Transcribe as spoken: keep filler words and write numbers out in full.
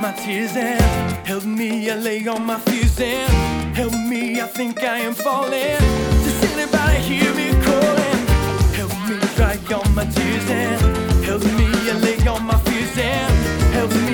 my tears and help me, I lay on my fears and help me, I think I am falling. Does anybody hear me calling? Help me dry on my tears and help me, I lay on my fears and help me.